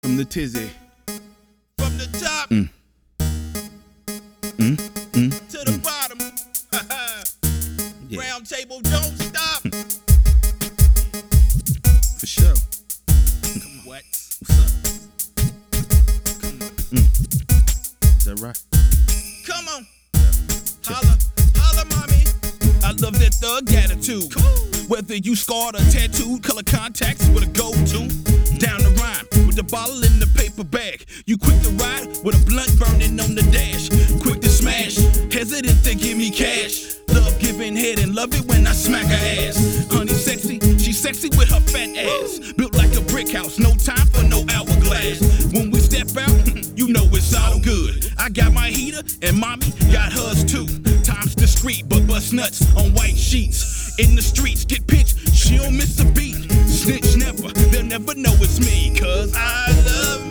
From the tizzy. From the top to the bottom. Yeah. Round table don't stop. For sure. What? What's up? Come on. Is that right? Come on. Holla, holla, mommy. I love that thug attitude. Whether you scarred or tattooed, color contacts with a go-to. Down the rhyme with the bottle in the paper bag. You quick to ride with a blunt burning on the dash. Quick to smash, hesitant to give me cash. Love giving head and love it when I smack her ass. Honey sexy, she's sexy with her fat ass. Built like a brick house, no time for no hourglass. When we step out, you know it's all good. I got my heater and mommy got hers too. Time's the street, but bust nuts on white sheets. In the streets, get pinched, she don't miss a beat. Snitch never, they'll never know it's me. Cause I love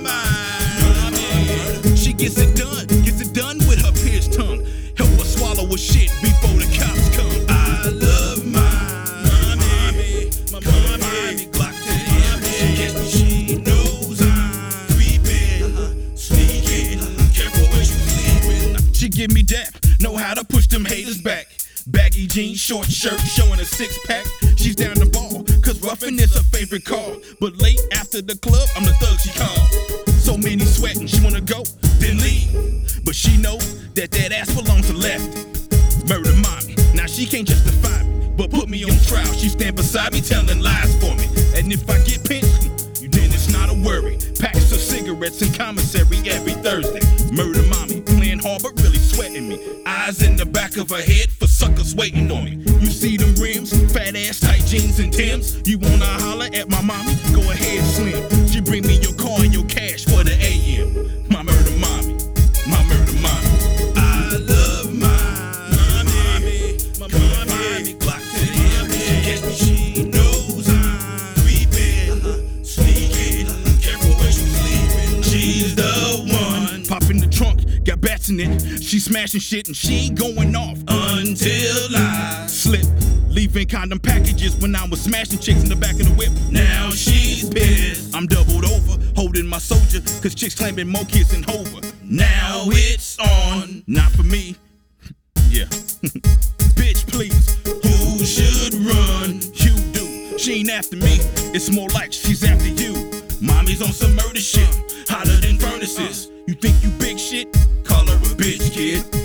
my mommy. She gets it done with her pierced tongue. Help her swallow her shit before the cops come. I love my mommy. My mommy, Glock to the head. She knows I'm creeping, sneaking. Careful where you sleeping. She give me dap, know how to push them haters back. Baggy jeans, short shirt, showing a six-pack. She's down the ball, cause roughing is her favorite call. But late after the club, I'm the thug she called. So many sweating, she wanna go, then leave. But she know that ass belongs to Lefty. Murder mommy, now she can't justify me, but put me on trial. She stand beside me telling lies for me. And if I get pinched, then it's not a worry. Packs of cigarettes in commissary every Thursday. Murder mommy, playing hard but really sweating me. Eyes in the back of her head for suckers waiting on me. You see them rims, fat ass, tight jeans and Timbs. You wanna holler at my mommy? Go ahead, slim. She bring me your car and your cash for the AM. My murder mommy, my murder mommy. I love my mommy, my mommy. Glock to the head, she knows I'm creeping, sneaking. Careful where you sleeping. She's the one. Pop in the trunk, got bats in it. She smashing shit and she ain't going off until I slip. Leaving condom packages when I was smashing chicks in the back of the whip. Now she's pissed. I'm doubled over, holding my soldier, cause chicks claiming more kids than Hover. Now it's on, not for me. Yeah. Bitch, please. Who should run? You do. She ain't after me. It's more like she's after you. Mommy's on some murder shit, hotter than furnaces. You think you big shit? Call her a bitch, kid.